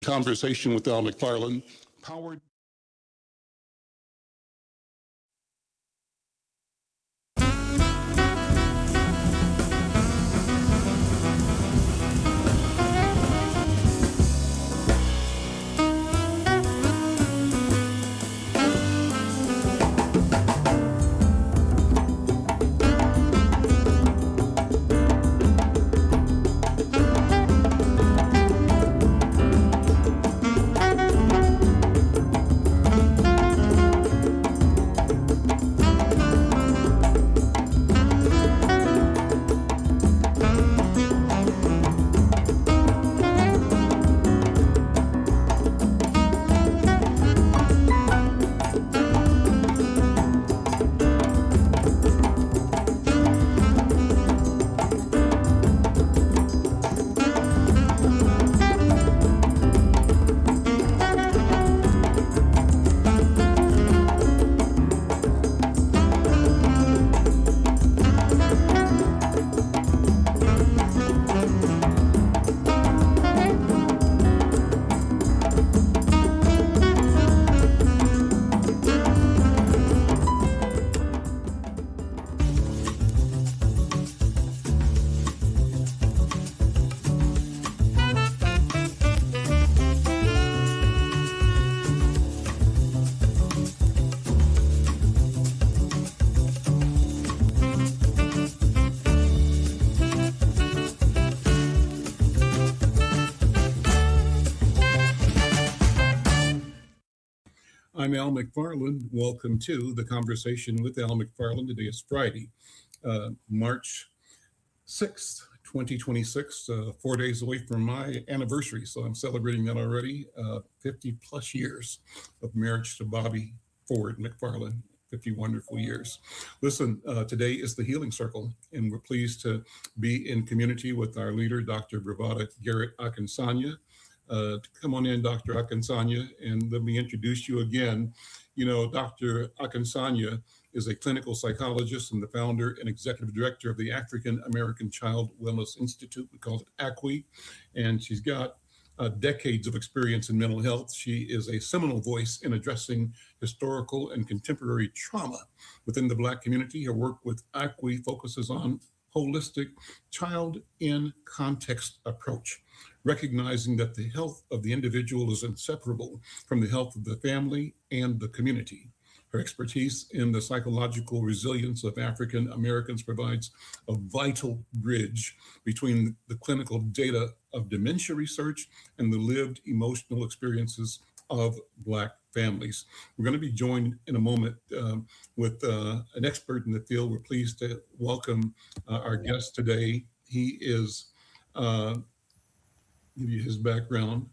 Conversation with Al McFarland, powered. I'm Al McFarland. Welcome to the Conversation with Al McFarland. Today is Friday, March 6th, 2026, 4 days away from my anniversary. So I'm celebrating that already. 50 plus years of marriage to Bobby Ford McFarland. 50 wonderful years. Listen, today is the Healing Circle, and we're pleased to be in community with our leader, Dr. Bravada Garrett Akinsanya. Come on in, Dr. Akinsanya, and let me introduce you again. You know, Dr. Akinsanya is a clinical psychologist and the founder and executive director of the African American Child Wellness Institute. We call it ACWI, and she's got decades of experience in mental health. She is a seminal voice in addressing historical and contemporary trauma within the Black community. Her work with ACWI focuses on holistic child in context approach, recognizing that the health of the individual is inseparable from the health of the family and the community. Her expertise in the psychological resilience of African Americans provides a vital bridge between the clinical data of dementia research and the lived emotional experiences of Black families. We're going to be joined in a moment with an expert in the field. We're pleased to welcome our guest today. He is, give you his background.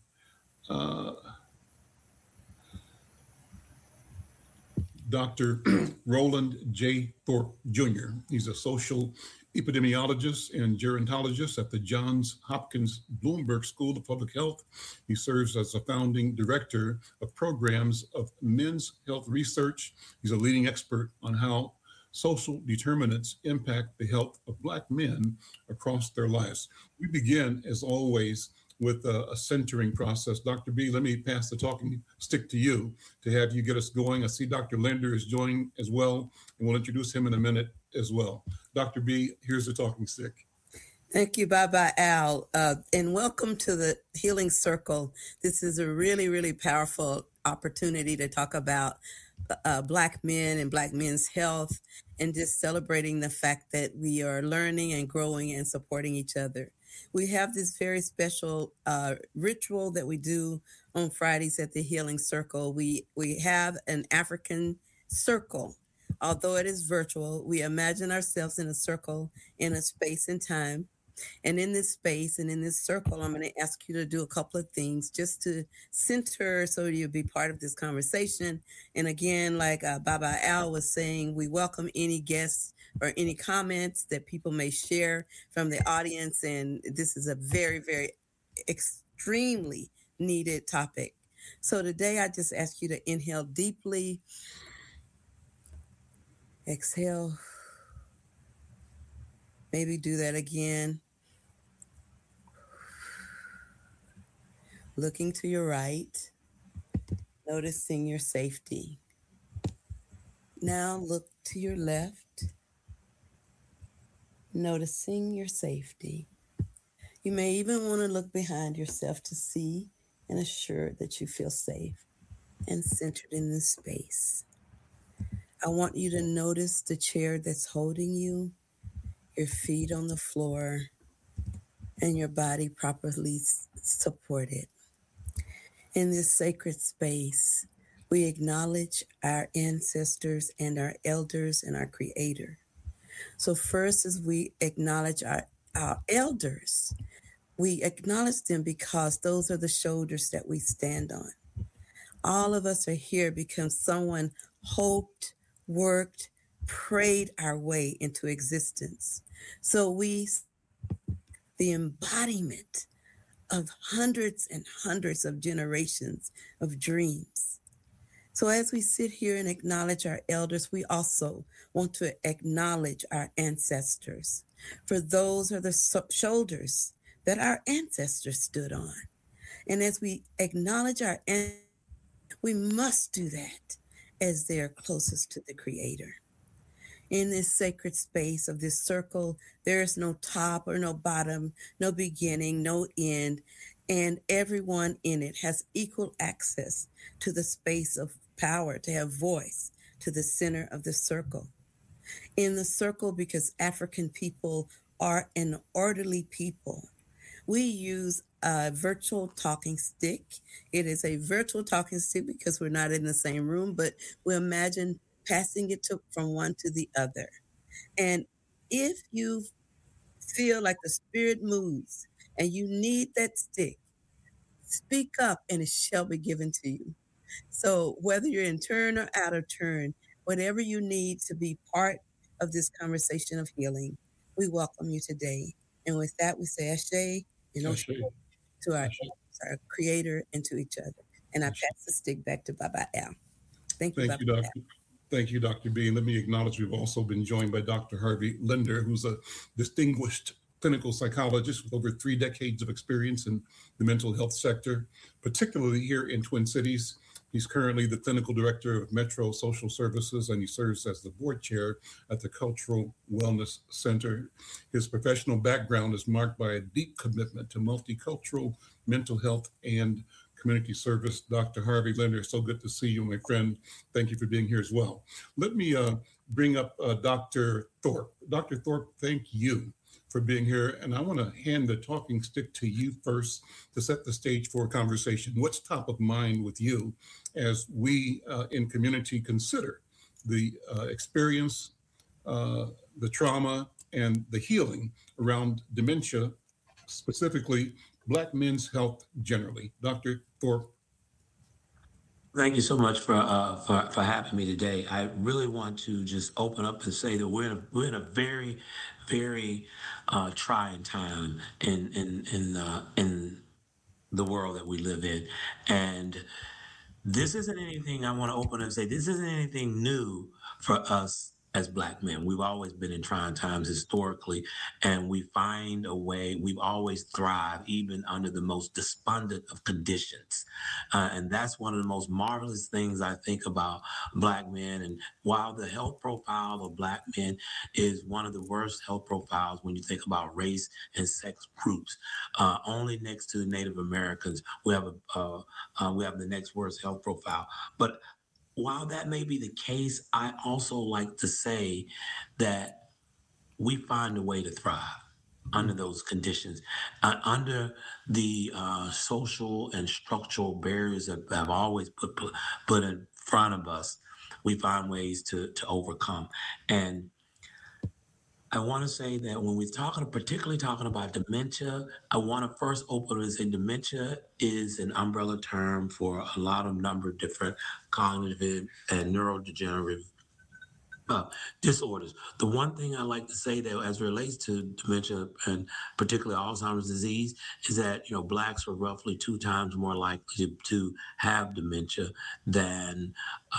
Dr. Roland J. Thorpe Jr. He's a social epidemiologist and gerontologist at the Johns Hopkins Bloomberg School of Public Health. He serves as a founding director of programs of men's health research. He's a leading expert on how social determinants impact the health of Black men across their lives. We begin, as always, with a centering process. Dr. B, let me pass the talking stick to you to have you get us going. I see Dr. Linder is joining as well, and we'll introduce him in a minute as well. Dr. B, here's the talking stick. Thank you. Bye-bye, Al. And welcome to the Healing Circle. This is a really, really powerful opportunity to talk about Black men and Black men's health, and just celebrating the fact that we are learning and growing and supporting each other. We have this very special ritual that we do on Fridays at the Healing Circle. We have an African circle. Although it is virtual, we imagine ourselves in a circle, in a space and time. And in this space and in this circle, I'm going to ask you to do a couple of things just to center so you'll be part of this conversation. And again, like Baba Al was saying, we welcome any guests or any comments that people may share from the audience. And this is a very, very extremely needed topic. So today I just ask you to inhale deeply, exhale, maybe do that again. looking to your right, noticing your safety. Now look to your left, noticing your safety. You may even want to look behind yourself to see and assure that you feel safe and centered in this space. I want you to notice the chair that's holding you, your feet on the floor, and your body properly supported. In this sacred space, we acknowledge our ancestors and our elders and our Creator. So first, as we acknowledge our elders, we acknowledge them because those are the shoulders that we stand on. All of us are here because someone hoped, worked, prayed our way into existence. So we, the embodiment of hundreds and hundreds of generations of dreams. So as we sit here and acknowledge our elders, we also want to acknowledge our ancestors. For those are the shoulders that our ancestors stood on. And as we acknowledge our ancestors, we must do that as they're closest to the Creator. In this sacred space of this circle, there is no top or no bottom, no beginning, no end, and everyone in it has equal access to the space of power, to have voice, to the center of the circle. In the circle, because African people are an orderly people, we use a virtual talking stick. It is a virtual talking stick because we're not in the same room, but we imagine passing it from one to the other. And if you feel like the spirit moves and you need that stick, speak up and it shall be given to you. So whether you're in turn or out of turn, whatever you need to be part of this conversation of healing, we welcome you today. And with that, we say Ashe and Oshe to our Creator and to each other. And I pass the stick back to Baba Al. Thank you, Thank you, Doctor. Thank you, Dr. B. And let me acknowledge we've also been joined by Dr. Harvey Linder, who's a distinguished clinical psychologist with over 3 decades of experience in the mental health sector, particularly here in Twin Cities. He's currently the clinical director of Metro Social Services, and he serves as the board chair at the Cultural Wellness Center. His professional background is marked by a deep commitment to multicultural mental health and community service. Dr. Harvey Linder, so good to see you, my friend. Thank you for being here as well. Let me bring up Dr. Thorpe. Dr. Thorpe, thank you for being here. And I want to hand the talking stick to you first to set the stage for a conversation. What's top of mind with you as we in community consider the experience, the trauma, and the healing around dementia, specifically Black men's health generally? Dr. Thorpe. Thank you so much for having me today. I really want to just open up and say that we're in a very, very trying time in the world that we live in, and this isn't anything. I want to open and say this isn't anything new for us as Black men. We've always been in trying times historically, and we find a way. We've always thrived, even under the most despondent of conditions. And that's one of the most marvelous things I think about Black men. And while the health profile of Black men is one of the worst health profiles when you think about race and sex groups, only next to Native Americans, we have the next worst health profile. But while that may be the case, I also like to say that we find a way to thrive under those conditions, under the social and structural barriers that have always put in front of us. We find ways to overcome. And I want to say that when we're particularly talking about dementia, I want to first open and say dementia is an umbrella term for a number of different cognitive and neurodegenerative disorders. The one thing I like to say that as it relates to dementia and particularly Alzheimer's disease is that, Blacks are roughly 2 times more likely to have dementia than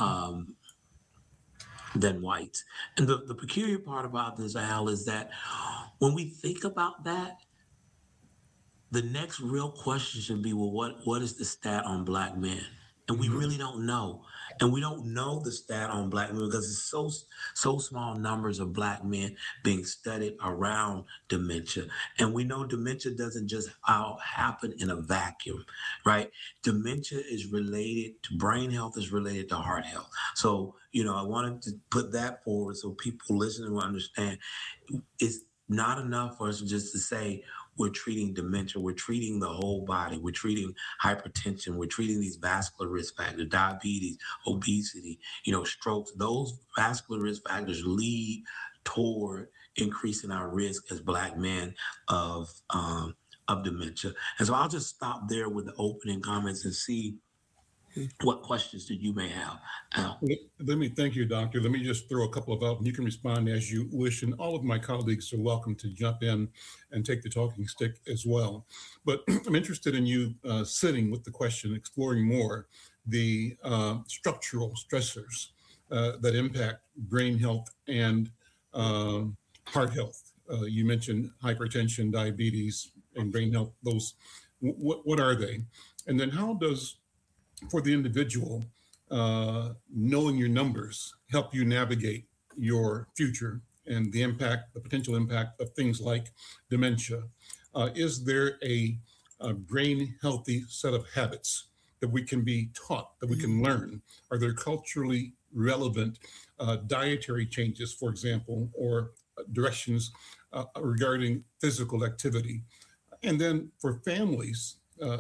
whites. And the peculiar part about this, Al, is that when we think about that, the next real question should be, well, what is the stat on Black men? And we really don't know. And we don't know the stat on Black men because it's so small numbers of Black men being studied around dementia. And we know dementia doesn't just happen in a vacuum, right? Dementia is related to brain health, is related to heart health. So, I wanted to put that forward so people listening will understand it's not enough for us just to say, we're treating dementia, we're treating the whole body, we're treating hypertension, we're treating these vascular risk factors, diabetes, obesity, strokes. Those vascular risk factors lead toward increasing our risk as Black men of dementia. And so I'll just stop there with the opening comments and see what questions that you may have, Al. Let me thank you, Doctor. Let me just throw a couple of out, and you can respond as you wish. And all of my colleagues are welcome to jump in and take the talking stick as well. But I'm interested in you sitting with the question, exploring more the structural stressors that impact brain health and heart health. You mentioned hypertension, diabetes, and brain health. Those, what are they? And then how does, for the individual, knowing your numbers help you navigate your future and the potential impact of things like dementia? Is there a brain healthy set of habits that we can be taught, that we can learn? Are there culturally relevant dietary changes, for example, or directions regarding physical activity? And then for families,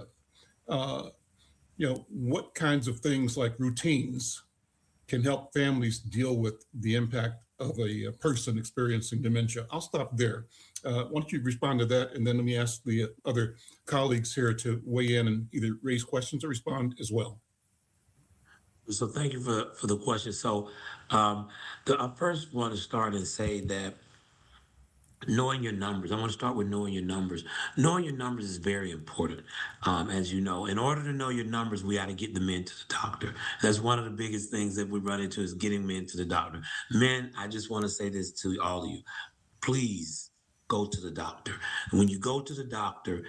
what kinds of things like routines can help families deal with the impact of a person experiencing dementia? I'll stop there. Why don't you respond to that? And then let me ask the other colleagues here to weigh in and either raise questions or respond as well. So thank you for the question. So I first want to start and say that knowing your numbers. I want to start with knowing your numbers. Knowing your numbers is very important. As you know, in order to know your numbers, we got to get the men to the doctor. That's one of the biggest things that we run into is getting men to the doctor. Men, I just want to say this to all of you. Please go to the doctor. And when you go to the doctor,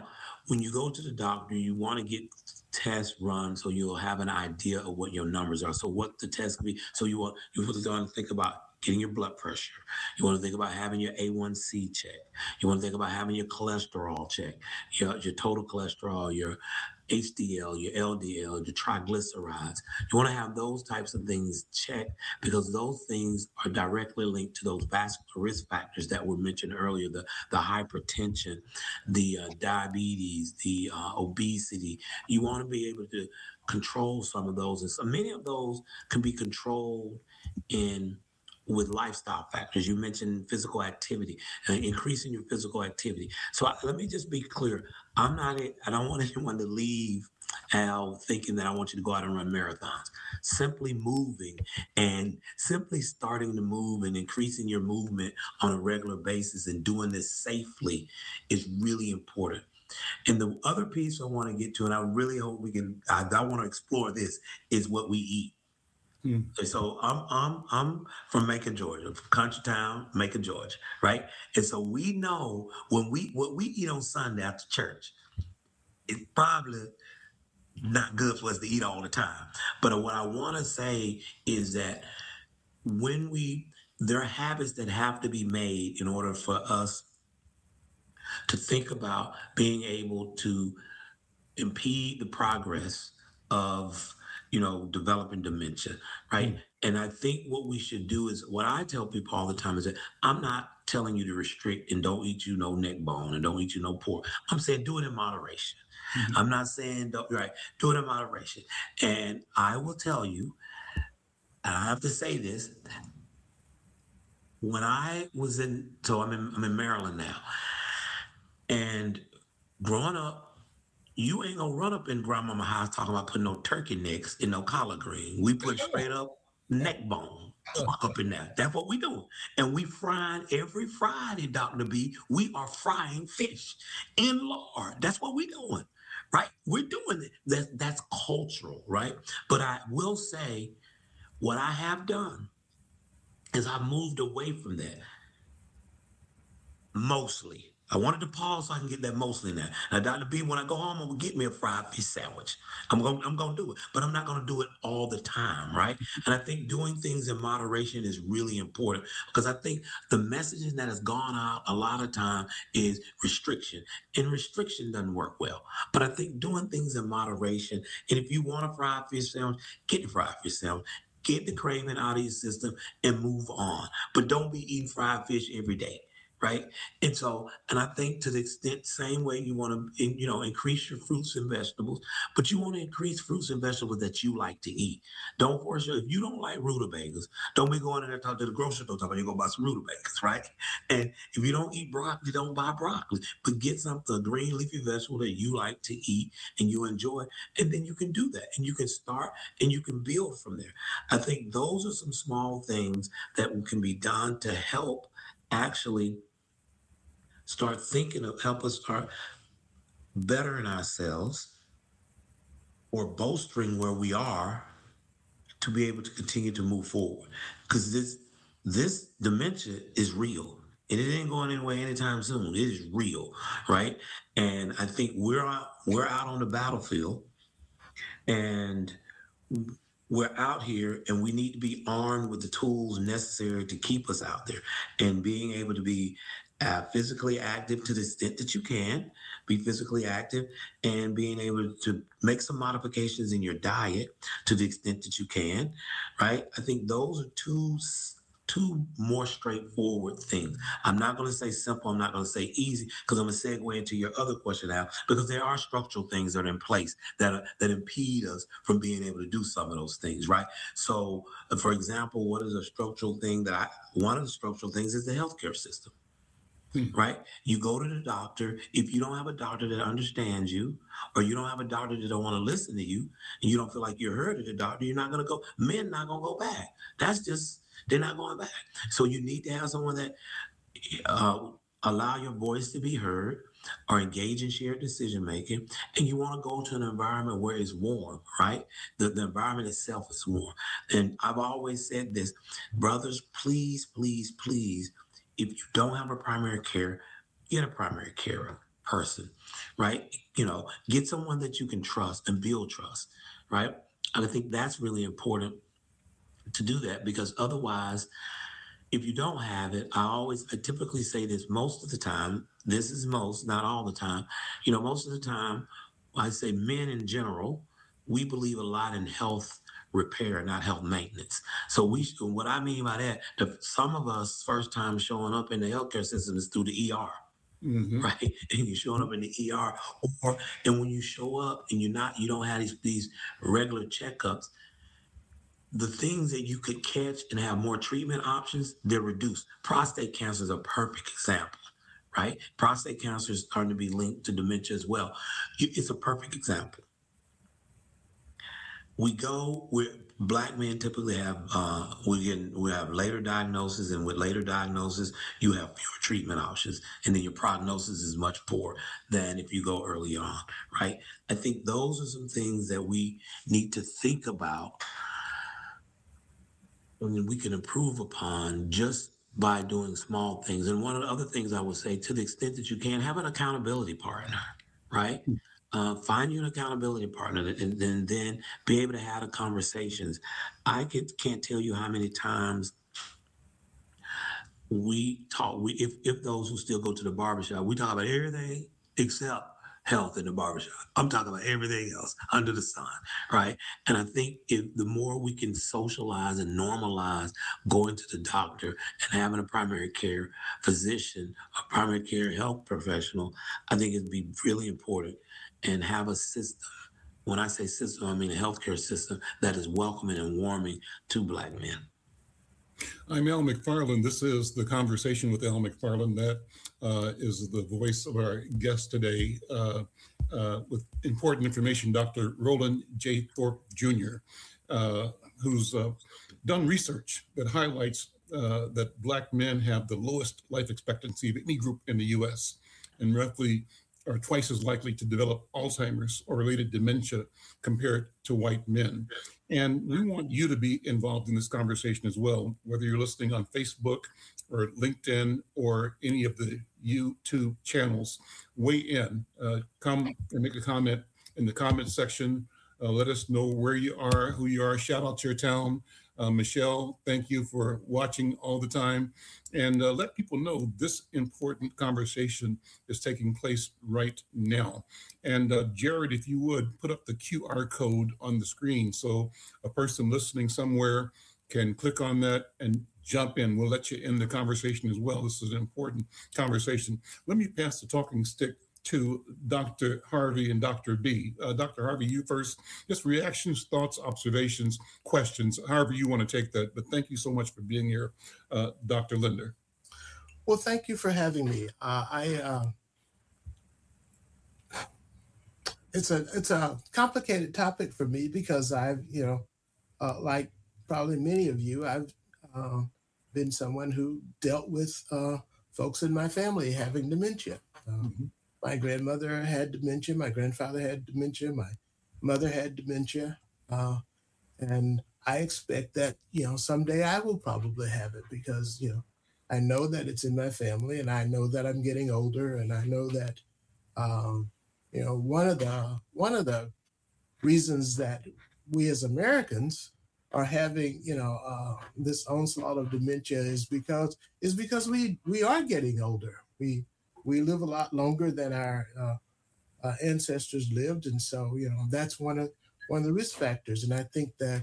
you want to get tests run so you'll have an idea of what your numbers are. So what the test can be. So you want to think about getting your blood pressure. You want to think about having your A1C check. You want to think about having your cholesterol check, your total cholesterol, your HDL, your LDL, your triglycerides. You want to have those types of things checked because those things are directly linked to those vascular risk factors that were mentioned earlier, the hypertension, the diabetes, the obesity. You want to be able to control some of those. And so many of those can be controlled with lifestyle factors. You mentioned physical activity, increasing your physical activity. So let me just be clear. I don't want anyone to leave, Al, thinking that I want you to go out and run marathons. Simply moving and simply starting to move and increasing your movement on a regular basis and doing this safely is really important. And the other piece I want to get to, and I really hope I want to explore this, is what we eat. So I'm from Macon, Georgia, from country town, Macon, Georgia, right? And so we know what we eat on Sunday after church, it's probably not good for us to eat all the time. But what I want to say is that there are habits that have to be made in order for us to think about being able to impede the progress of developing dementia, right? And I think what we should do is, what I tell people all the time is that I'm not telling you to restrict and don't eat no neck bone and don't eat no pork. I'm saying do it in moderation. I'm not saying do it in moderation. And I will tell you, and I have to say this, when I was I'm in Maryland now, and growing up, you ain't gonna run up in grandmama's house talking about putting no turkey necks in no collard green. We put straight up neck bone up in there. That's what we do. And we frying every Friday, Dr. B. We are frying fish in lard. That's what we doing, right? We're doing it. That's cultural, right? But I will say what I have done is I moved away from that mostly. I wanted to pause so I can get that morsel in there. Now, Dr. B, when I go home, I'm gonna get me a fried fish sandwich. I'm gonna do it, but I'm not gonna do it all the time, right? And I think doing things in moderation is really important because I think the messaging that has gone out a lot of time is restriction, and restriction doesn't work well. But I think doing things in moderation, and if you want a fried fish sandwich, get the fried fish sandwich. Get the craving out of your system and move on. But don't be eating fried fish every day, right? And so, and I think to the extent, same way you want to, increase your fruits and vegetables, but you want to increase fruits and vegetables that you like to eat. Don't force your, if you don't like rutabagas, don't be going in there talk to the grocery store talking, you go buy some rutabagas, right? And if you don't eat broccoli, don't buy broccoli, but get something, a green leafy vegetable that you like to eat and you enjoy, and then you can do that and you can start and you can build from there. I think those are some small things that can be done to help actually start thinking of help us start bettering ourselves or bolstering where we are to be able to continue to move forward. Because this dementia is real and it ain't going anywhere anytime soon. It is real, right? And I think we're out on the battlefield and we're out here and we need to be armed with the tools necessary to keep us out there and being able to be physically active to the extent that you can be physically active and being able to make some modifications in your diet to the extent that you can, right? I think those are two more straightforward things. I'm not going to say simple. I'm not going to say easy because I'm going to segue into your other question now because there are structural things that are in place that impede us from being able to do some of those things, right? So, for example, what is a structural thing one of the structural things is the healthcare system. Right? You go to the doctor. If you don't have a doctor that understands you, or you don't have a doctor that don't want to listen to you, and you don't feel like you're heard at the doctor, you're not going to go. Men not going to go back. That's just, they're not going back. So you need to have someone that allow your voice to be heard or engage in shared decision making. And you want to go to an environment where it's warm, right? The environment itself is warm. And I've always said this, brothers, please, please, please, if you don't have a primary care, get a primary care person, right? Get someone that you can trust and build trust, right? And I think that's really important to do that because otherwise, if you don't have it, I typically say this most of the time, this is most, not all the time, most of the time, I say men in general, we believe a lot in health repair, not health maintenance. So what I mean by that, some of us first time showing up in the healthcare system is through the ER. Mm-hmm. Right, and you're showing up in the ER, and when you show up and you don't have these regular checkups, the things that you could catch and have more treatment options, they're reduced. Prostate cancer is a perfect example, right? Prostate cancer is starting to be linked to dementia as well. It's a perfect example. Black men typically have, we have later diagnosis, and with later diagnosis, you have fewer treatment options, and then your prognosis is much poorer than if you go early on, right? I think those are some things that we need to think about and we can improve upon just by doing small things. And one of the other things I would say, to the extent that you can, have an accountability partner, right? Find you an accountability partner and then be able to have the conversations. I can't tell you how many times we talk, if those who still go to the barbershop, we talk about everything except health in the barbershop. I'm talking about everything else under the sun, right? And I think the more we can socialize and normalize going to the doctor and having a primary care physician, a primary care health professional, I think it'd be really important, and have a system. When I say system, I mean a healthcare system that is welcoming and warming to Black men. I'm Al McFarland. This is The Conversation with Al McFarland. That is the voice of our guest today with important information, Dr. Roland J. Thorpe Jr., who's done research that highlights that Black men have the lowest life expectancy of any group in the U.S. and roughly are twice as likely to develop Alzheimer's or related dementia compared to white men. And we want you to be involved in this conversation as well, whether you're listening on Facebook or LinkedIn or any of the YouTube channels, weigh in. Come and make a comment in the comment section. Let us know where you are, who you are. Shout out to your town. Michelle, thank you for watching all the time. And let people know this important conversation is taking place right now. And Jared, if you would, put up the QR code on the screen so a person listening somewhere can click on that and jump in. We'll let you in the conversation as well. This is an important conversation. Let me pass the talking stick to Dr. Harvey and Dr. B. Dr. Harvey, you first. Just reactions, thoughts, observations, questions, however you want to take that. But thank you so much for being here, Dr. Linder. Well, thank you for having me. It's a complicated topic for me because I've, like probably many of you, I've been someone who dealt with folks in my family having dementia. My grandmother had dementia. My grandfather had dementia. My mother had dementia. And I expect that, someday I will probably have it because, I know that it's in my family and I know that I'm getting older and I know that, one of the reasons that we as Americans are having, this onslaught of dementia is because we are getting older. We live a lot longer than our ancestors lived, and so that's one of the risk factors. And I think that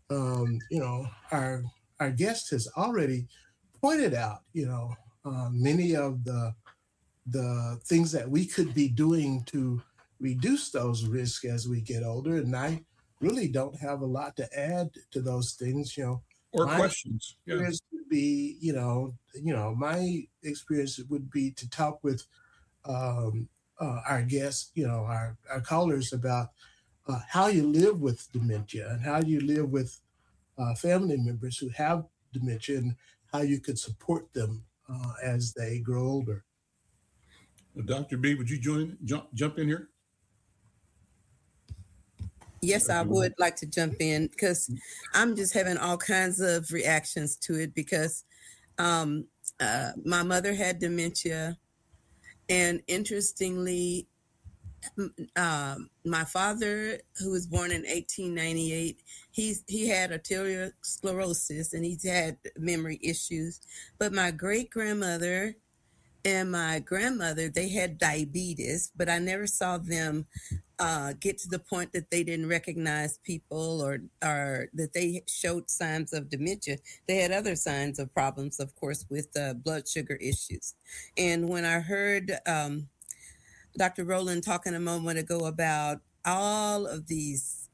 our guest has already pointed out many of the things that we could be doing to reduce those risks as we get older. And I really don't have a lot to add to those things. Or questions. Yeah. Would be, my experience would be to talk with our guests, our callers about how you live with dementia and how you live with family members who have dementia and how you could support them as they grow older. Dr. B, would you jump in here? Yes, I would like to jump in because I'm just having all kinds of reactions to it because my mother had dementia. And interestingly, my father, who was born in 1898, he had arteriosclerosis and he's had memory issues. But my great-grandmother and my grandmother, they had diabetes, but I never saw them get to the point that they didn't recognize people or that they showed signs of dementia. They had other signs of problems, of course, with blood sugar issues. And when I heard Dr. Rowland talking a moment ago about all of these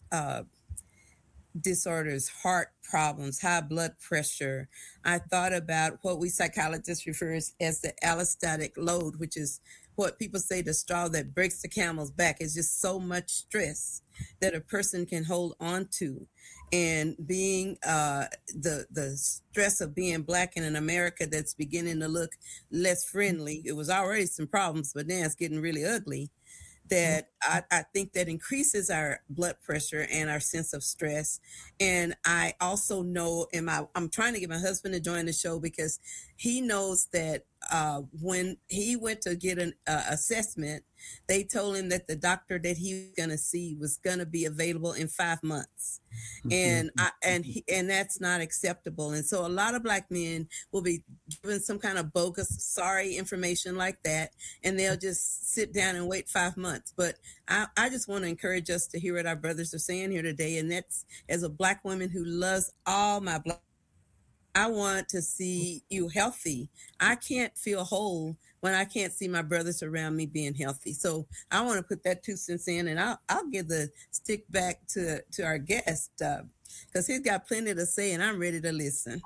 disorders, heart problems, high blood pressure, I thought about what we psychologists refer as the allostatic load, which is what people say the straw that breaks the camel's back. Is just so much stress that a person can hold on to. And being the stress of being Black in an America that's beginning to look less friendly, it was already some problems, but now it's getting really ugly, that I think that increases our blood pressure and our sense of stress. And I also know, I'm trying to get my husband to join the show because he knows that when he went to get an assessment, they told him that the doctor that he was going to see was going to be available in 5 months. And that's not acceptable. And so a lot of Black men will be given some kind of bogus, sorry information like that, and they'll just sit down and wait 5 months. But I just want to encourage us to hear what our brothers are saying here today. And that's, as a Black woman who loves all my Black, I want to see you healthy. I can't feel whole when I can't see my brothers around me being healthy. So I want to put that 2 cents in, and I'll give the stick back to our guest because he's got plenty to say, and I'm ready to listen.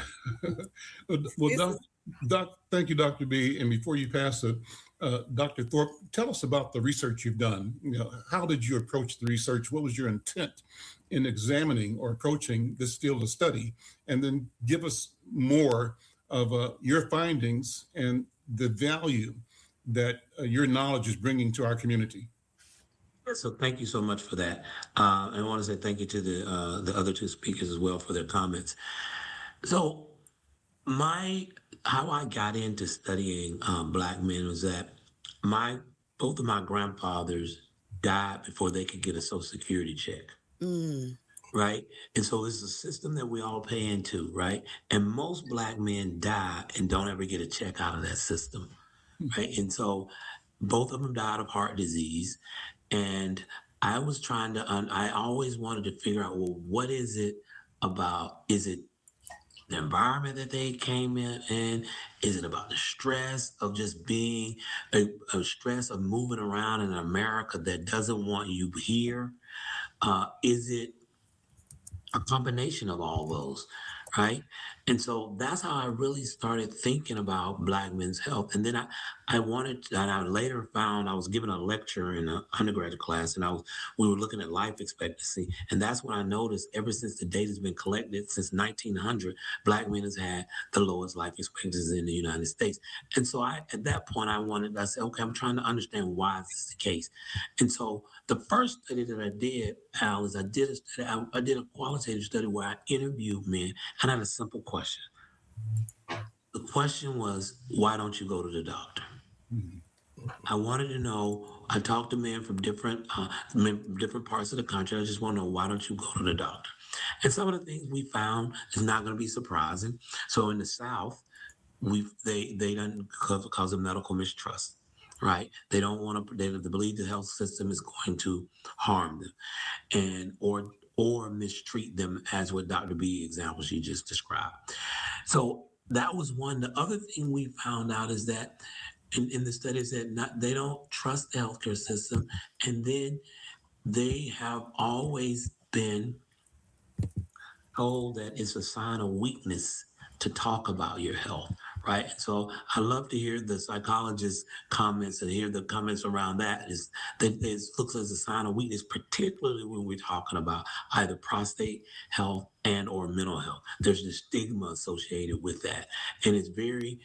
Well, thank you, Dr. B. And before you pass it, Dr. Thorpe, tell us about the research you've done. How did you approach the research? What was your intent in examining or approaching this field of study? And then give us more of your findings and the value that your knowledge is bringing to our community. So thank you so much for that. And I want to say thank you to the other two speakers as well for their comments. So my how I got into studying Black men was that both of my grandfathers died before they could get a Social Security check. Mm. Right. And so it's a system that we all pay into, right? And most Black men die and don't ever get a check out of that system. Right. And so both of them died of heart disease. And I was I always wanted to figure out, well, what is it about? Is it the environment that they came in? Is it about the stress of just being a stress of moving around in America that doesn't want you here? Is it a combination of all those, right? And so that's how I really started thinking about Black men's health. And then and I later found I was giving a lecture in an undergraduate class, and we were looking at life expectancy, and that's when I noticed ever since the data's been collected since 1900, Black men has had the lowest life expectancy in the United States. And so at that point, I said, okay, I'm trying to understand why this is the case. And so the first study that I did, Al, is I did a qualitative study where I interviewed men, and I had a simple question. The question was, why don't you go to the doctor? I wanted to know, I talked to men from different parts of the country. I just want to know, why don't you go to the doctor? And some of the things we found is not going to be surprising. So in the South, they done because of medical mistrust, right? They don't want to, they believe the health system is going to harm them or mistreat them, as with Dr. B example she just described. So that was one. The other thing we found out is that in the studies that they don't trust the healthcare system, and then they have always been told that it's a sign of weakness to talk about your health, right? So I love to hear the psychologist's comments and hear the comments around that. Is that it looks as a sign of weakness, particularly when we're talking about either prostate health and or mental health. There's the stigma associated with that, and it's very,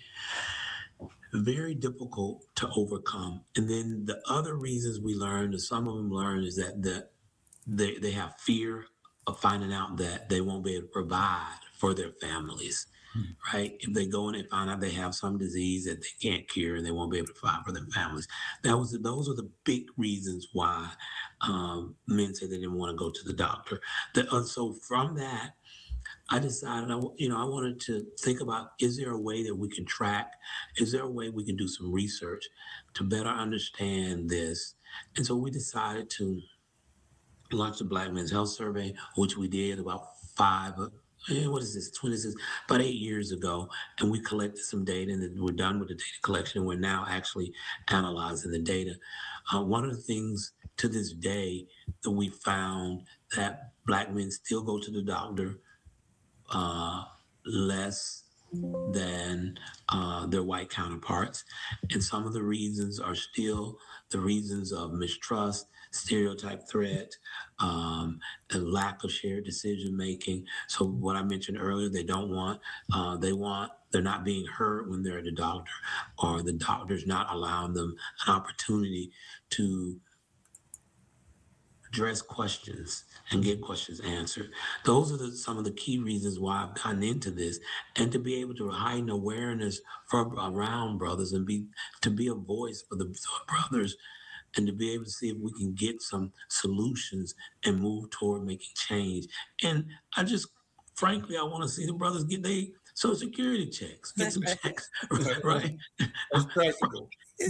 very difficult to overcome. And then the other reasons we learned, or some of them learned, is that they have fear of finding out that they won't be able to provide for their families, right? If they go and they find out they have some disease that they can't cure and they won't be able to provide for their families. Those are the big reasons why men said they didn't want to go to the doctor. So from that, I decided, I wanted to think about, is there a way that we can track? Is there a way we can do some research to better understand this? And so we decided to launch the Black Men's Health Survey, which we did about about 8 years ago. And we collected some data, and then we're done with the data collection. We're now actually analyzing the data. One of the things to this day that we found that Black men still go to the doctor less than their white counterparts. And some of the reasons are still the reasons of mistrust, stereotype threat, and lack of shared decision making. So what I mentioned earlier, they're not being heard when they're at the doctor, or the doctor's not allowing them an opportunity to address questions and get questions answered. Those are some of the key reasons why I've gotten into this, and to be able to heighten awareness around brothers and to be a voice for the brothers, and to be able to see if we can get some solutions and move toward making change. And frankly, I want to see the brothers get their Social Security checks, get some checks, right? That's practical.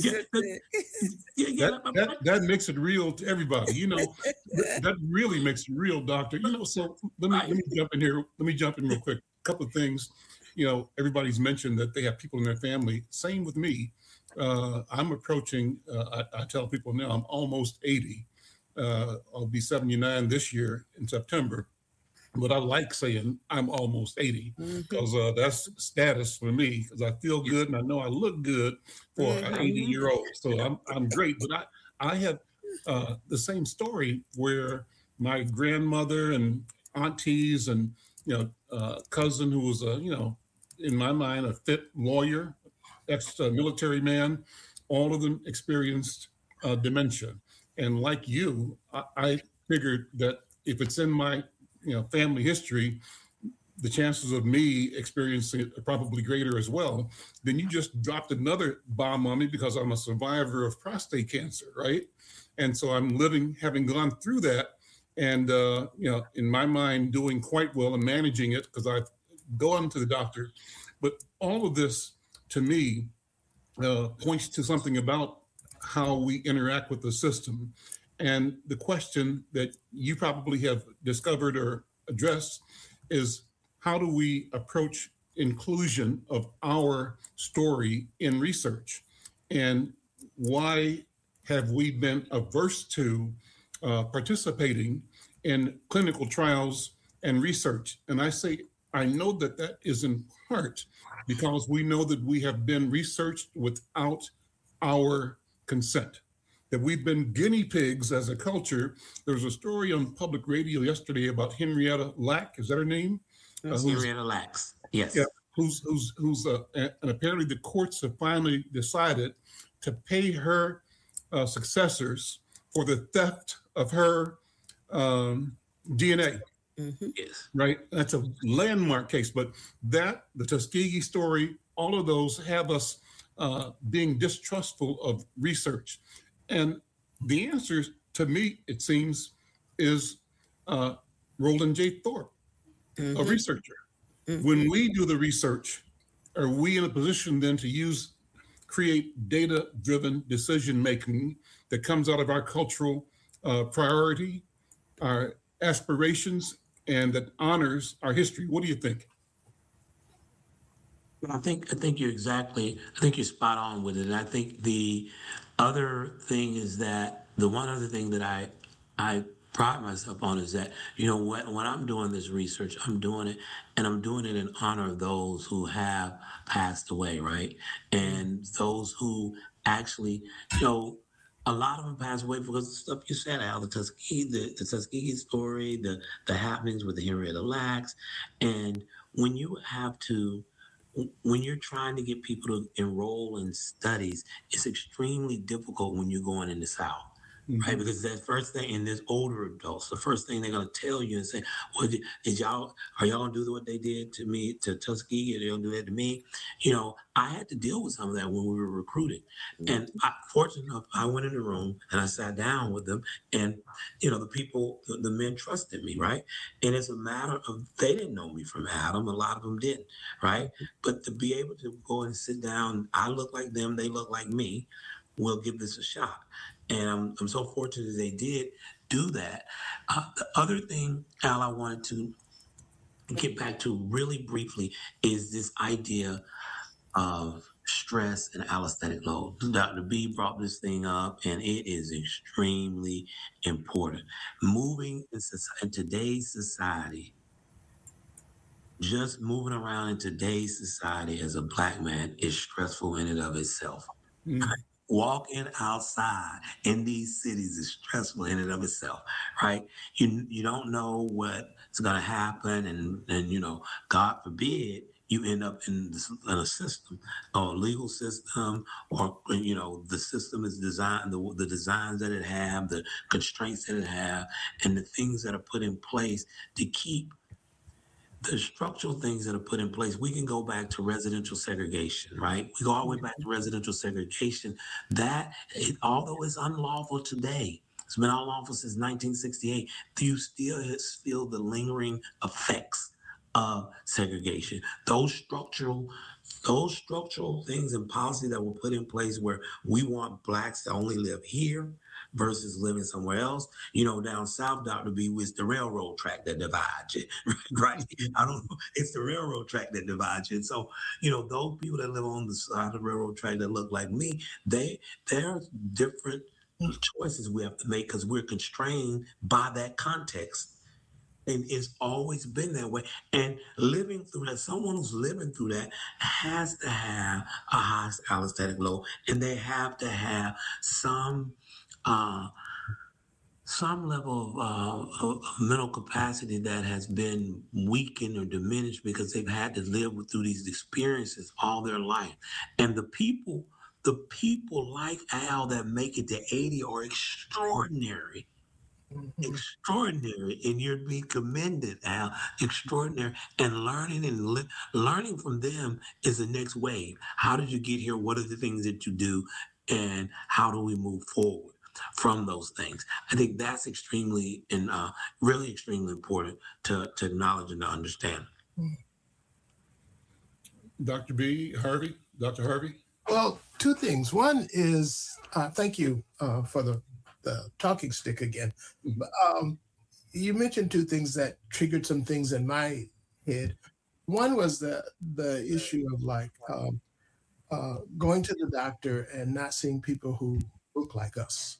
That makes it real to everybody. That really makes it real, doctor. So let me jump in here. Let me jump in real quick. A couple of things. Everybody's mentioned that they have people in their family. Same with me. I'm approaching, I tell people now, I'm almost 80. I'll be 79 this year in September. But I like saying I'm almost 80 because that's status for me, because I feel good and I know I look good for an 80-year-old. So I'm great. But I have the same story where my grandmother and aunties and cousin who was in my mind a fit lawyer, ex-military man, all of them experienced dementia. And like you, I figured that if it's in my family history, the chances of me experiencing it are probably greater as well. Then you just dropped another bomb on me because I'm a survivor of prostate cancer, right? And so I'm living, having gone through that, and in my mind, doing quite well and managing it because I've gone to the doctor. But all of this, to me, points to something about how we interact with the system. And the question that you probably have discovered or addressed is, how do we approach inclusion of our story in research? And why have we been averse to participating in clinical trials and research? And I know that is in part because we know that we have been researched without our consent, that we've been guinea pigs as a culture. There was a story on public radio yesterday about Henrietta Lack, is that her name? Henrietta Lacks, yes. Yeah, and apparently the courts have finally decided to pay her successors for the theft of her DNA. Mm-hmm. Yes. Right? That's a landmark case. But the Tuskegee story, all of those have us being distrustful of research. And the answer, to me, it seems, is Roland J. Thorpe, a researcher. When we do the research, are we in a position then to create data-driven decision-making that comes out of our cultural priority, our aspirations, and that honors our history? What do you think? I think you're spot on with it. And I think the other thing is that the one other thing that I pride myself on is that, when I'm doing this research, I'm doing it in honor of those who have passed away, right? And those who actually, a lot of them passed away because of the stuff you said, Al, the Tuskegee story, the happenings with the Henrietta Lacks. And when you're trying to get people to enroll in studies, it's extremely difficult when you're going in the South. Right, because that first thing, and there's older adults, the first thing they're gonna tell you and say, "Well, are y'all gonna do what they did to me, to Tuskegee? Are they gonna do that to me?" I had to deal with some of that when we were recruiting, and fortunately enough, I went in the room and I sat down with them, and the men trusted me, right? And it's a matter of, they didn't know me from Adam, a lot of them didn't, right? But to be able to go and sit down, I look like them, they look like me. We'll give this a shot. And I'm so fortunate that they did do that. The other thing, Al, I wanted to get back to really briefly is this idea of stress and allostatic load. Dr. B brought this thing up, and it is extremely important. Moving in today's society, just moving around in today's society as a Black man is stressful in and of itself. Walking outside in these cities is stressful in and of itself, right? You don't know what's going to happen, and God forbid you end up in a system, or a legal system, or the system is designed, the designs that it have, the constraints that it have, and the things that are put in place to keep the structural things that are put in place. We can go back to residential segregation, right? We go all the way back to residential segregation. Although it's unlawful today, it's been unlawful since 1968, you still feel the lingering effects of segregation. Those structural things and policy that were put in place where we want Blacks to only live here versus living somewhere else. Down south, Dr. B, was the railroad track that divides you, right? I don't know. It's the railroad track that divides you. And so, those people that live on the side of the railroad track that look like me, there are different choices we have to make because we're constrained by that context. And it's always been that way. And living through that, someone who's living through that has to have a high allostatic load, and they have to have some level of mental capacity that has been weakened or diminished because they've had to live through these experiences all their life. And the people like Al that make it to 80 are extraordinary. Mhm. extraordinary, and you're being commended, Al. Extraordinary, and learning from them is the next wave. How did you get here? What are the things that you do, and how do we move forward from those things? I think that's extremely and really extremely important to acknowledge and to understand. Dr. B. Harvey, Dr. Harvey. Well, two things. One is thank you for the talking stick again. Mhm. But, you mentioned two things that triggered some things in my head. One was the issue of like going to the doctor and not seeing people who look like us.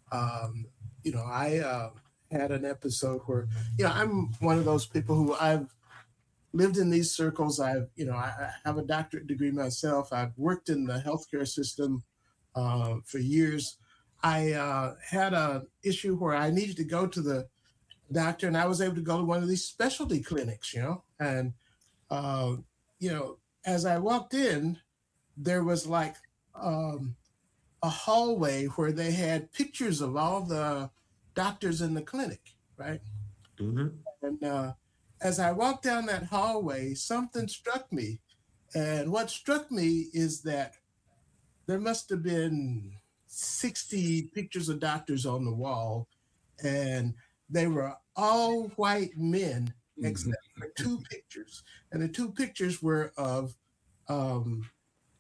I had an episode where, I'm one of those people who I've lived in these circles. I have a doctorate degree myself. I've worked in the healthcare system for years. I had an issue where I needed to go to the doctor, and I was able to go to one of these specialty clinics, and uh, as I walked in, there was like um, a hallway where they had pictures of all the doctors in the clinic, right? Mm-hmm. And as I walked down that hallway, something struck me. And what struck me is that there must have been 60 pictures of doctors on the wall, and they were all white men Mhm. except for two pictures. And the two pictures were of um,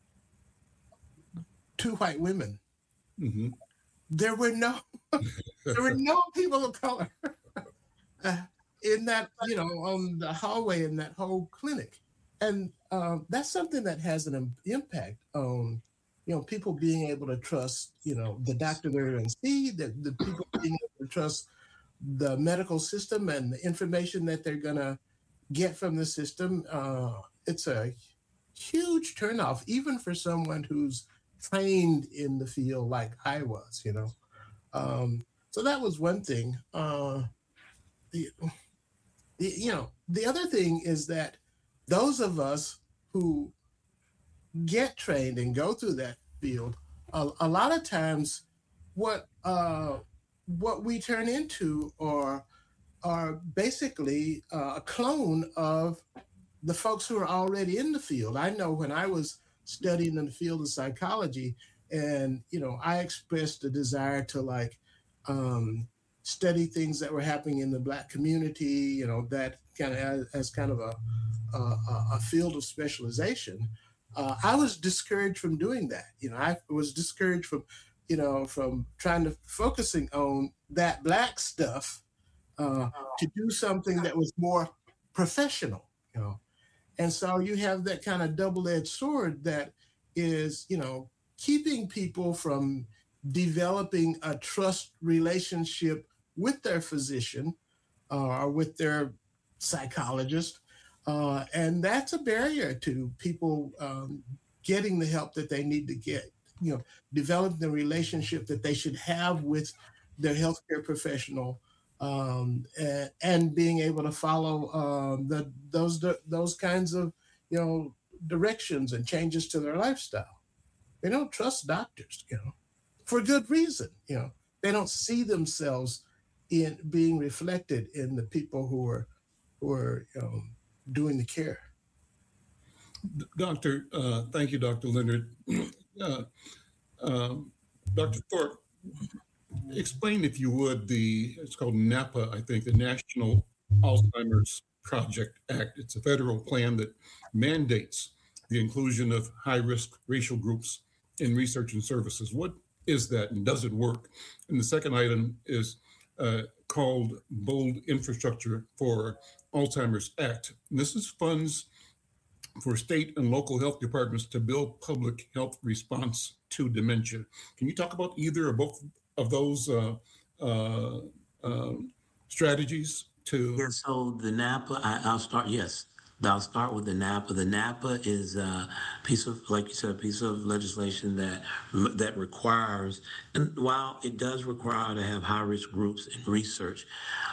two white women. Mhm. There were no there were no people of color uh, in that, on the hallway in that whole clinic. And that's something that has an impact on, people being able to trust, the doctor they're going to see, the people being able to trust the medical system and the information that they're going to get from the system. It's a huge turnoff, even for someone who's trained in the field like I was. So that was one thing. The, the other thing is that those of us who get trained and go through that field, a lot of times, what we turn into are basically a clone of the folks who are already in the field. I know when I was studying in the field of psychology, and I expressed a desire to like study things that were happening in the Black community, that kind of as kind of a field of specialization. I was discouraged from doing that. I was discouraged from trying to focusing on that Black stuff to do something that was more professional. And so you have that kind of double-edged sword that is, keeping people from developing a trust relationship with their physician or with their psychologist. And that's a barrier to people getting the help that they need to get, developing the relationship that they should have with their healthcare professional, and being able to follow those kinds of directions and changes to their lifestyle. They don't trust doctors, for good reason. They don't see themselves in being reflected in the people who are doing the care. Thank you, Dr. Leonard. Uh, Dr. Thorpe, explain, if you would, it's called NAPA, I think, the National Alzheimer's Project Act. It's a federal plan that mandates the inclusion of high-risk racial groups in research and services. What is that, and does it work? And the second item is called Bold Infrastructure for Alzheimer's Act. And this is funds for state and local health departments to build public health response to dementia. Can you talk about either or both of those strategies to? Yeah, so the NAPA, I'll start, yes. I'll start with the NAPA. The NAPA is a piece of, like you said, a piece of legislation that requires, and while it does require to have high-risk groups in research,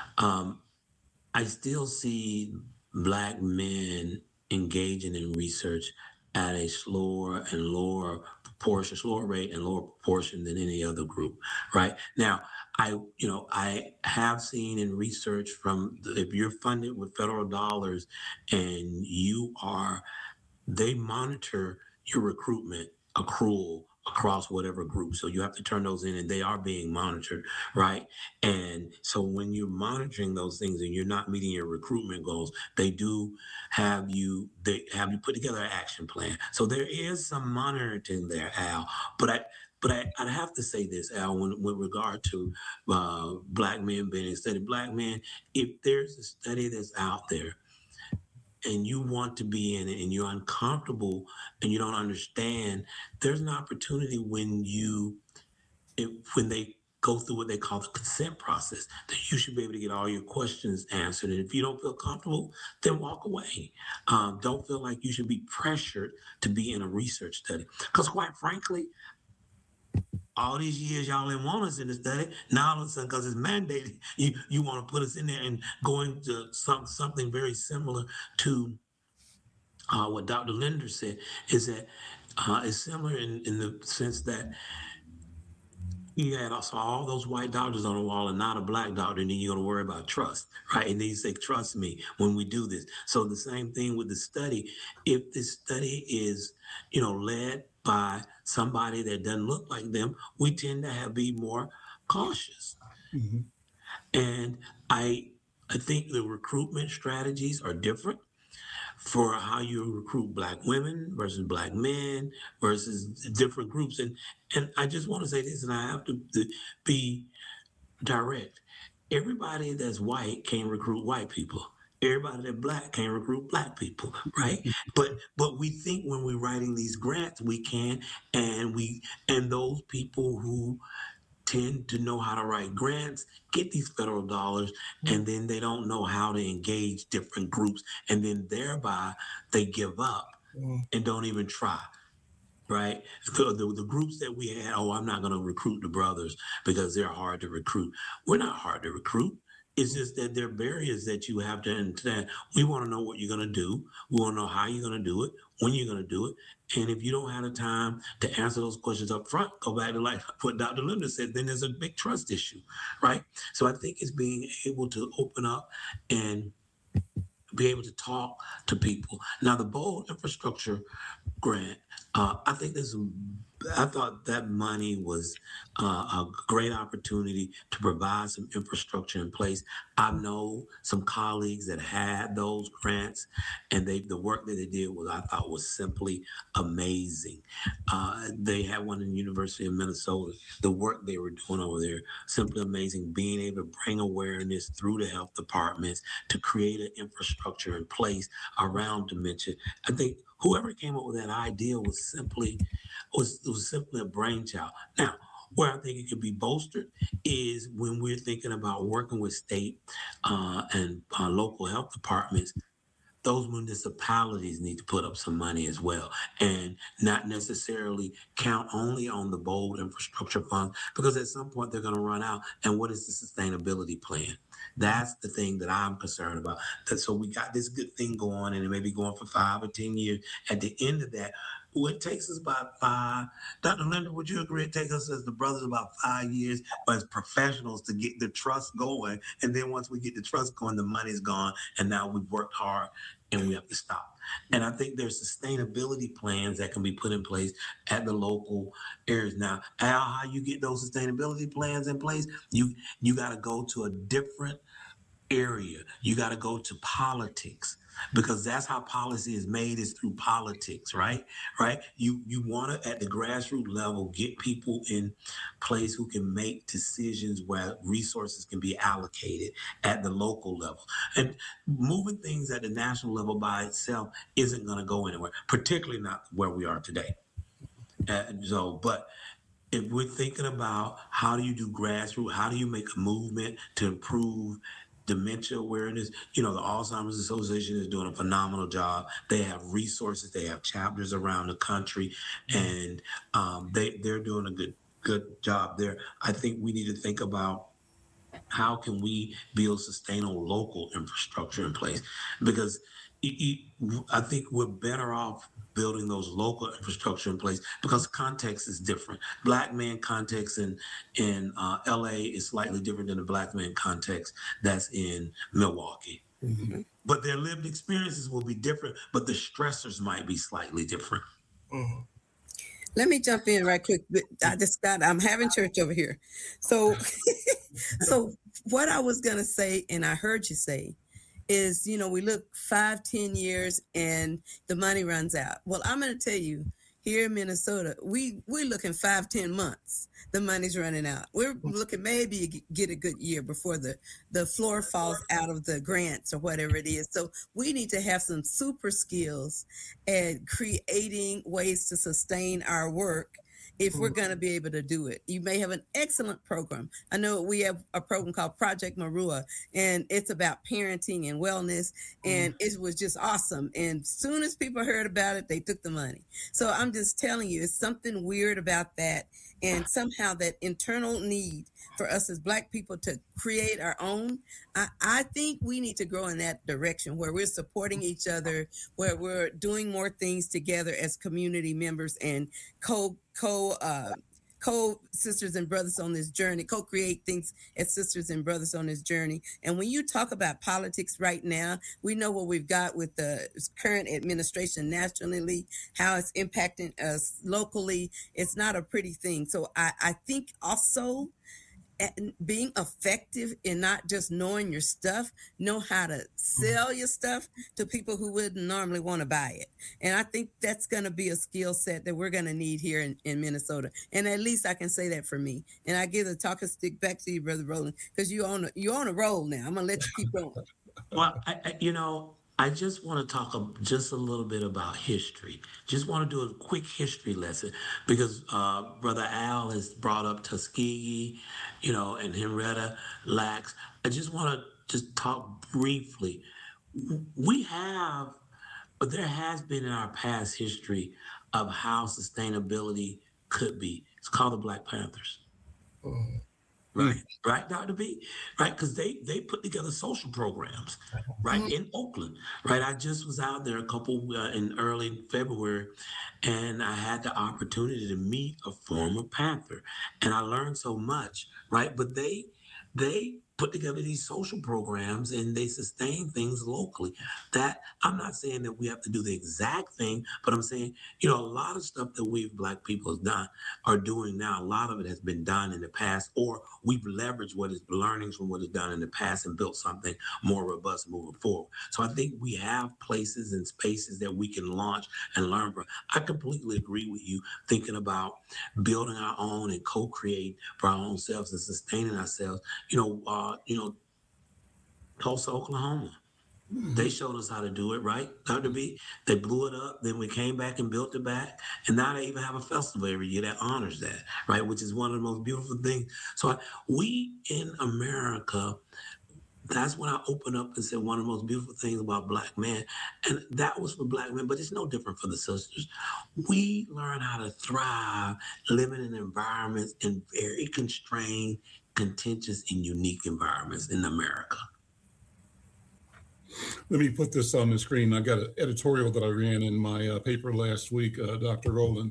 I still see Black men engaging in research at a slower and lower proportion, slower rate and lower proportion than any other group, right? Now, I have seen in research if you're funded with federal dollars and they monitor your recruitment accrual across whatever group. So you have to turn those in and they are being monitored, right? And so when you're monitoring those things and you're not meeting your recruitment goals, they have you put together an action plan. So there is some monitoring there, Al. I'd have to say this, Al, with regard to Black men being studied. Black men, if there's a study that's out there and you want to be in it and you're uncomfortable and you don't understand, there's an opportunity when they go through what they call the consent process, that you should be able to get all your questions answered. And if you don't feel comfortable, then walk away. Don't feel like you should be pressured to be in a research study. Because quite frankly, all these years y'all didn't want us in the study. Now all of a sudden, because it's mandated, you want to put us in there and going to something very similar to what Dr. Linder said, is that it's similar in the sense that you had also all those white doctors on the wall and not a Black doctor, and then you got to worry about trust, right? And then you say, trust me when we do this. So the same thing with the study. If this study is, led by somebody that doesn't look like them, we tend to be more cautious. Mm-hmm. And I think the recruitment strategies are different for how you recruit Black women versus Black men versus different groups. And I just want to say this, and I have to be direct. Everybody that's white can't recruit white people. Everybody that's Black can't recruit Black people, right? But we think when we're writing these grants, we can, and those people who tend to know how to write grants get these federal dollars, and then they don't know how to engage different groups, and then thereby they give up and don't even try. Right? So the groups that we had, I'm not going to recruit the brothers because they're hard to recruit. We're not hard to recruit. It's just that there are barriers that you have to understand. We want to know what you're going to do. We want to know how you're going to do it, when you're going to do it. And if you don't have the time to answer those questions up front, go back to like what Dr. Linda said, then there's a big trust issue, right? So I think it's being able to open up and be able to talk to people. Now, the BOLD infrastructure grant, I thought that money was a great opportunity to provide some infrastructure in place. I know some colleagues that had those grants, and the work that they did I thought was simply amazing. They had one in the University of Minnesota. The work they were doing over there, simply amazing. Being able to bring awareness through the health departments to create an infrastructure in place around dementia. I think whoever came up with that idea was simply a brainchild. Now, where I think it could be bolstered is when we're thinking about working with state and local health departments. Those municipalities need to put up some money as well, and not necessarily count only on the BOLD infrastructure funds, because at some point they're going to run out. And what is the sustainability plan? That's the thing that I'm concerned about. So we got this good thing going, and it may be going for 5 or 10 years. At the end of that, it takes us about 5. Dr. Linda, would you agree? It takes us as the brothers about 5 years as professionals to get the trust going. And then once we get the trust going, the money's gone. And now we've worked hard and we have to stop. And I think there's sustainability plans that can be put in place at the local areas. Now, Al, how you get those sustainability plans in place? You got to go to a different area. You got to go to politics, because that's how policy is made, is through politics, right? You want to, at the grassroots level, get people in place who can make decisions where resources can be allocated at the local level. And moving things at the national level by itself isn't going to go anywhere, particularly not where we are today. But if we're thinking about how do you do grassroots, how do you make a movement to improve dementia awareness? The Alzheimer's Association is doing a phenomenal job. They have resources, they have chapters around the country, and they're doing a good job there. I think we need to think about how can we build sustainable local infrastructure in place, because I think we're better off building those local infrastructure in place because context is different. Black man context in LA is slightly different than the black man context that's in Milwaukee. Mm-hmm. But their lived experiences will be different, but the stressors might be slightly different. Mm-hmm. Let me jump in right quick. I'm having church over here. So, so what I was going to say, and I heard you say, is, we look 5-10 years and the money runs out. Well, I'm going to tell you, here in Minnesota, we're looking 5-10 months. The money's running out. We're looking maybe get a good year before the floor falls out of the grants or whatever it is. So we need to have some super skills at creating ways to sustain our work if we're going to be able to do it. You may have an excellent program. I know we have a program called Project Marua, and it's about parenting and wellness, and it was just awesome. And as soon as people heard about it, they took the money. So I'm just telling you, it's something weird about that, and somehow that internal need for us as Black people to create our own, I think we need to grow in that direction where we're supporting each other, where we're doing more things together as community members and co-sisters and brothers on this journey, co-create things as sisters and brothers on this journey. And when you talk about politics right now, we know what we've got with the current administration nationally, how it's impacting us locally. It's not a pretty thing. So I think also being effective in not just knowing your stuff, know how to sell your stuff to people who wouldn't normally want to buy it. And I think that's going to be a skill set that we're going to need here in Minnesota. And at least I can say that for me. And I give the talking stick back to you, Brother Roland, because you're on a roll now. I'm going to let you keep going. Well, I just want to talk just a little bit about history. Just want to do a quick history lesson because Brother Al has brought up Tuskegee, and Henrietta Lacks. I just want to just talk briefly. There has been in our past history of how sustainability could be. It's called the Black Panthers. Right, Dr. B? Right, because they put together social programs, right, in Oakland, right? I just was out there a couple in early February, and I had the opportunity to meet a former Panther, and I learned so much, right? But they put together these social programs and they sustain things locally. That I'm not saying that we have to do the exact thing, but I'm saying, a lot of stuff that we Black people are doing now, a lot of it has been done in the past, or we've leveraged what is learnings from what is done in the past and built something more robust moving forward. So I think we have places and spaces that we can launch and learn from. I completely agree with you thinking about building our own and co-create for our own selves and sustaining ourselves. Tulsa, Oklahoma. They showed us how to do it, right, Dr. B? They blew it up, then we came back and built it back, and now they even have a festival every year that honors that, right, which is one of the most beautiful things. So we in America, that's when I opened up and said one of the most beautiful things about Black men, and that was for Black men, but it's no different for the sisters. We learn how to thrive living in environments in very constrained, contentious, and unique environments in America. Let me put this on the screen. I got an editorial that I ran in my paper last week, Dr. Roland.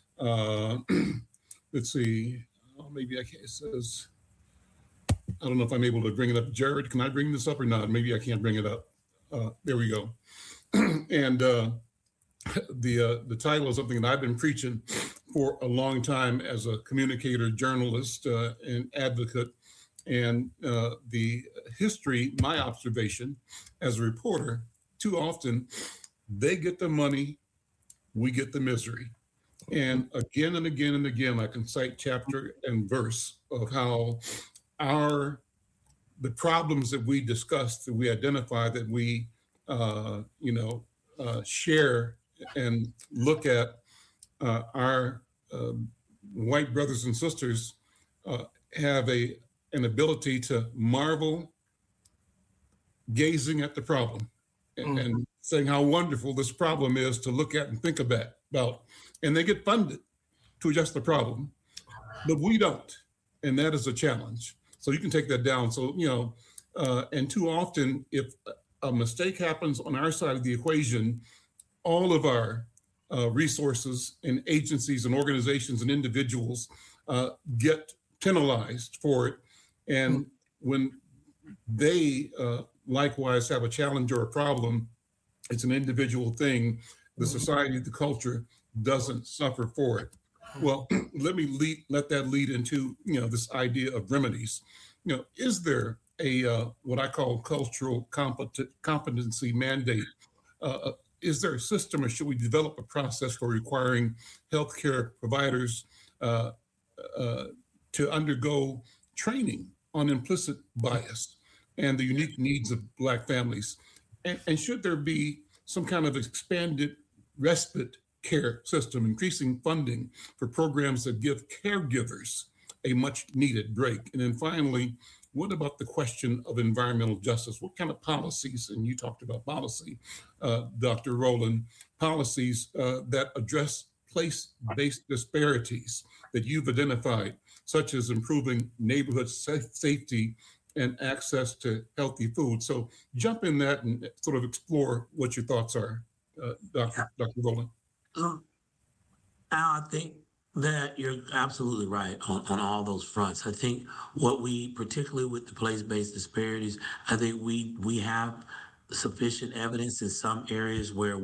Let's see, maybe it says, I don't know if I'm able to bring it up. Jared, can I bring this up or not? Maybe I can't bring it up. There we go. And the title is something that I've been preaching for a long time as a communicator, journalist, and advocate. And the history, my observation as a reporter, too often they get the money, we get the misery. And again and again and again, I can cite chapter and verse of how the problems that we discussed, that we identify, that we share and look at our white brothers and sisters have an ability to marvel gazing at the problem and saying how wonderful this problem is to look at and think about. And they get funded to address the problem, but we don't. And that is a challenge. So you can take that down. So, and too often, if a mistake happens on our side of the equation, all of our resources and agencies and organizations and individuals get penalized for it. And when they likewise have a challenge or a problem, it's an individual thing. The society, the culture doesn't suffer for it. Well, let that lead into this idea of remedies. Is there a what I call cultural competency mandate? Is there a system, or should we develop a process for requiring healthcare providers to undergo training on implicit bias and the unique needs of Black families? And should there be some kind of expanded respite care system, increasing funding for programs that give caregivers a much needed break? And then finally, what about the question of environmental justice? What kind of policies, and you talked about policy, Dr. Rowland, policies that address place-based disparities that you've identified, such as improving neighborhood safety and access to healthy food? So jump in that and sort of explore what your thoughts are, Dr. Rowland. I think that you're absolutely right on all those fronts. I think what we, particularly with the place-based disparities, I think we have sufficient evidence in some areas where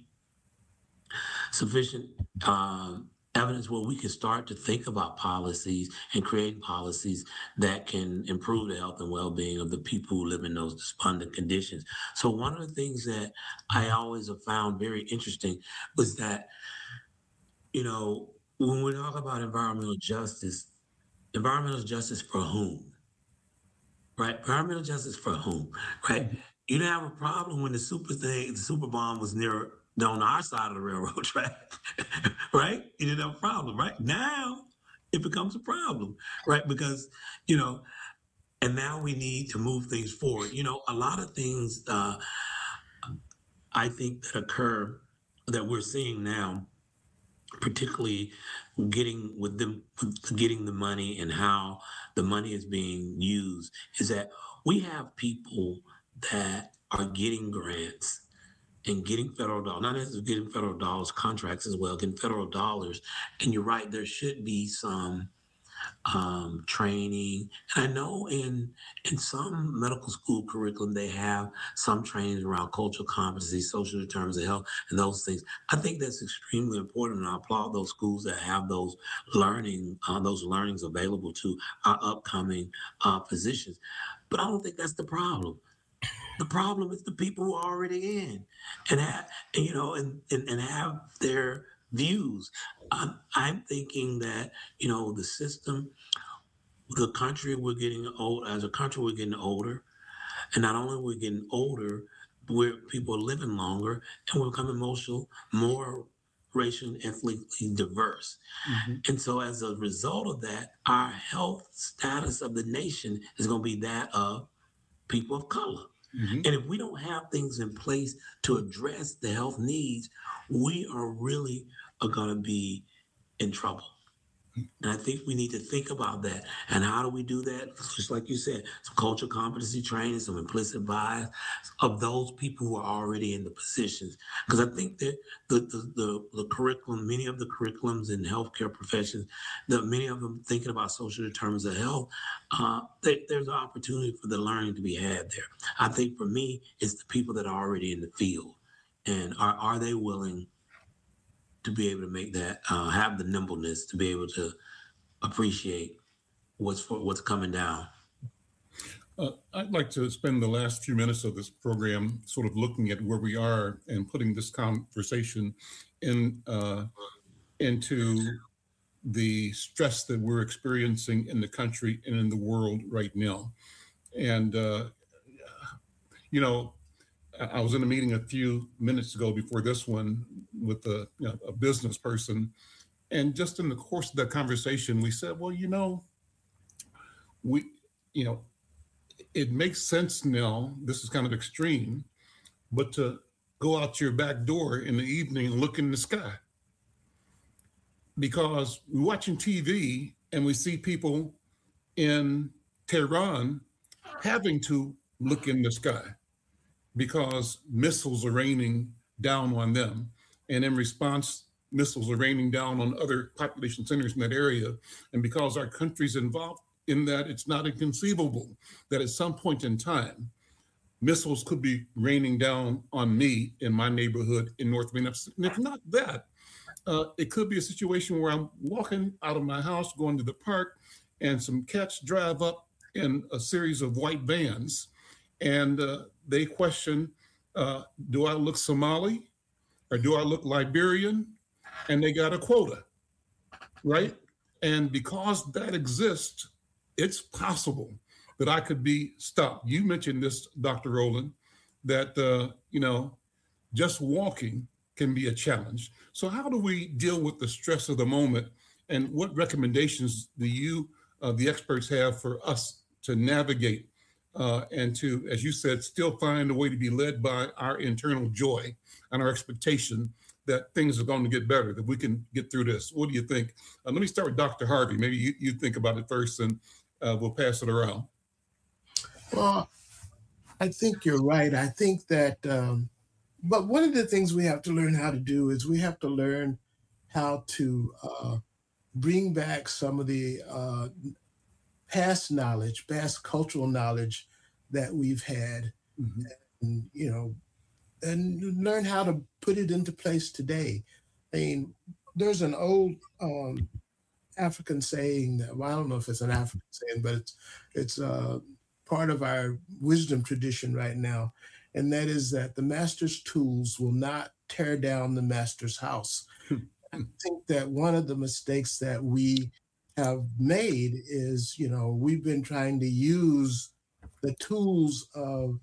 evidence where we can start to think about policies and create policies that can improve the health and well-being of the people who live in those despondent conditions. So one of the things that I always have found very interesting was that, when we talk about environmental justice for whom? Right? Environmental justice for whom? Right? You didn't have a problem when the super bomb was on our side of the railroad track, right? You didn't have a problem, right? Now it becomes a problem, right? Because, and now we need to move things forward. A lot of things I think that occur that we're seeing now, particularly getting the money and how the money is being used, is that we have people that are getting grants and getting federal dollars, not necessarily getting federal dollars, contracts as well, getting federal dollars. And you're right, there should be some training. And I know in some medical school curriculum, they have some trainings around cultural competency, social determinants of health, and those things. I think that's extremely important, and I applaud those schools that have those learnings available to our upcoming physicians. But I don't think that's the problem. The problem is the people who are already in and have their views. I'm thinking that, the system, the country, we're getting old. As a country, we're getting older. And not only we're getting older, people are living longer, and we're becoming more racial and ethnically diverse. Mm-hmm. And so as a result of that, our health status of the nation is going to be that of people of color. Mm-hmm. And if we don't have things in place to address the health needs, we are really going to be in trouble. And I think we need to think about that. And how do we do that? Just like you said, some cultural competency training, some implicit bias of those people who are already in the positions. Because I think that the curriculum, many of the curriculums in healthcare professions, many of them thinking about social determinants of health, there's an opportunity for the learning to be had there. I think for me, it's the people that are already in the field. And are they willing to be able to make that, have the nimbleness to be able to appreciate what's coming down? I'd like to spend the last few minutes of this program sort of looking at where we are and putting this conversation into the stress that we're experiencing in the country and in the world right now. And, I was in a meeting a few minutes ago before this one with a business person. And just in the course of that conversation, we said, well, it makes sense now, this is kind of extreme, but to go out your back door in the evening and look in the sky. Because we're watching TV and we see people in Tehran having to look in the sky because missiles are raining down on them. And in response, missiles are raining down on other population centers in that area. And because our country's involved in that, it's not inconceivable that at some point in time, missiles could be raining down on me in my neighborhood in North Minneapolis. And if not that, it could be a situation where I'm walking out of my house, going to the park, and some cats drive up in a series of white vans, and they question, do I look Somali or do I look Liberian? And they got a quota, right? And because that exists, it's possible that I could be stopped. You mentioned this, Dr. Rowland, that, just walking can be a challenge. So how do we deal with the stress of the moment? And what recommendations do you, the experts, have for us to navigate and to, as you said, still find a way to be led by our internal joy and our expectation that things are going to get better, that we can get through this? What do you think? Let me start with Dr. Harvey. Maybe you think about it first, and we'll pass it around. Well, I think you're right. I think that, but one of the things we have to learn how to do is we have to learn how to bring back some of the past knowledge, past cultural knowledge that we've had, and, and learn how to put it into place today. I mean, there's an old African saying that, well, I don't know if it's an African saying, but it's part of our wisdom tradition right now. And that is that the master's tools will not tear down the master's house. I think that one of the mistakes that we have made is, we've been trying to use the tools of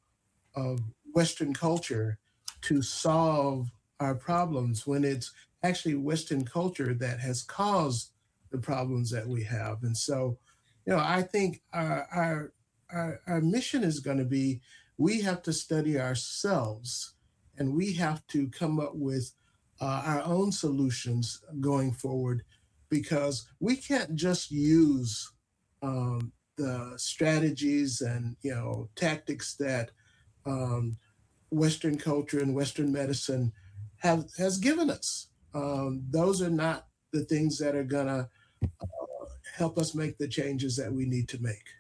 Western culture to solve our problems, when it's actually Western culture that has caused the problems that we have. And so, I think our mission is going to be, we have to study ourselves, and we have to come up with our own solutions going forward, because we can't just use the strategies and tactics that Western culture and Western medicine has given us. Those are not the things that are gonna help us make the changes that we need to make.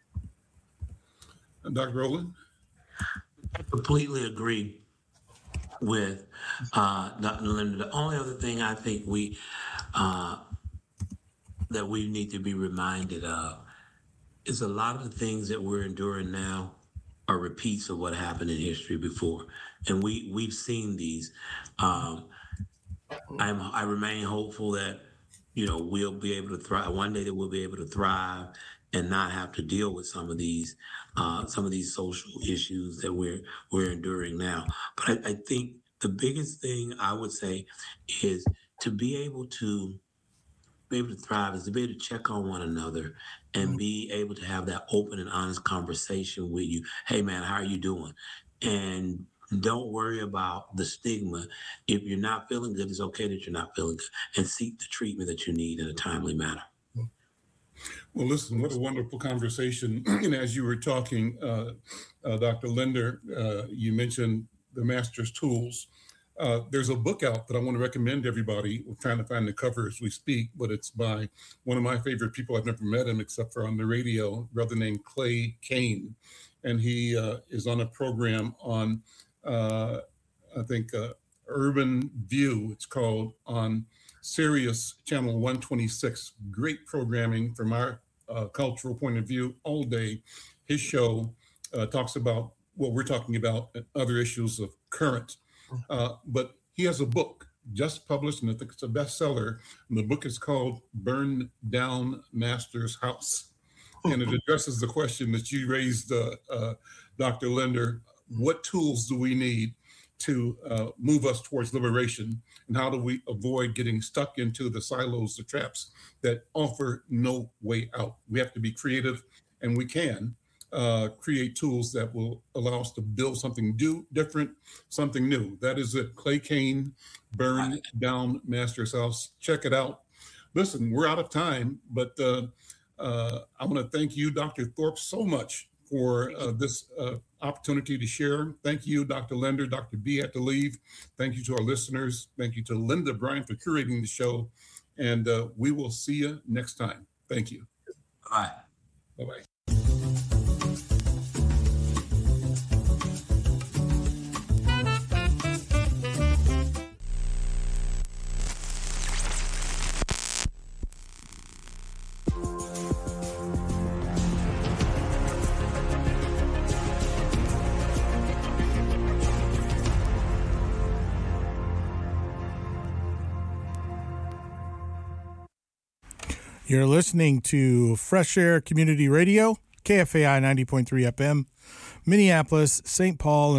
Dr. Rowland? I completely agree with Dr. Linda. The only other thing I think that we need to be reminded of is a lot of the things that we're enduring now are repeats of what happened in history before, and we've seen these. I remain hopeful that we'll be able to thrive one day, that we'll be able to thrive and not have to deal with some of these social issues that we're enduring now. But I think the biggest thing I would say is to be able to thrive is to be able to check on one another and be able to have that open and honest conversation with you. Hey man, how are you doing? And don't worry about the stigma. If you're not feeling good, it's okay that you're not feeling good, and seek the treatment that you need in a timely manner. Well, listen, what a wonderful conversation. And as you were talking, Dr. Linder, you mentioned the master's tools. There's a book out that I want to recommend to everybody. We're trying to find the cover as we speak, but it's by one of my favorite people. I've never met him except for on the radio, a brother named Clay Cane. And he is on a program on, Urban View. It's called, on Sirius Channel 126. Great programming from our cultural point of view all day. His show talks about what we're talking about and other issues of current. But he has a book just published, and I think it's a bestseller. And the book is called Burn Down Master's House. And it addresses the question that you raised, Dr. Linder. What tools do we need to move us towards liberation? And how do we avoid getting stuck into the silos, the traps that offer no way out? We have to be creative, and we can create tools that will allow us to build something different, something new. That is it. Clay Cane, Burn Down Master's House. Check it out. Listen, we're out of time, but I want to thank you, Dr. Thorpe, so much for this opportunity to share. Thank you, Dr. Linder. Dr. B had to leave. Thank you to our listeners. Thank you to Linda Bryant for curating the show. And we will see you next time. Thank you. Bye. Bye-bye. You're listening to Fresh Air Community Radio, KFAI 90.3 FM, Minneapolis, St. Paul,